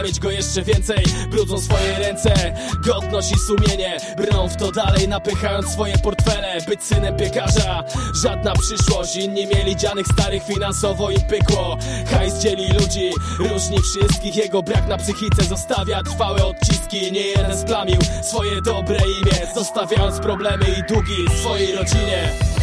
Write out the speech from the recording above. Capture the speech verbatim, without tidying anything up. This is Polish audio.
mieć go jeszcze więcej. Brudzą swoje ręce, godność i sumienie, brną w to dalej, napychając swoje portfele. Być synem piekarza, żadna przyszłość. Inni mieli dzianych starych, finansowo im pykło. Hajs dzieli ludzi, różni wszystkich. Jego brak na psychice zostawia trwałe odciski. Nie jeden splamił swoje dobre imię, zostawiając problemy i długi swojej rodzinie.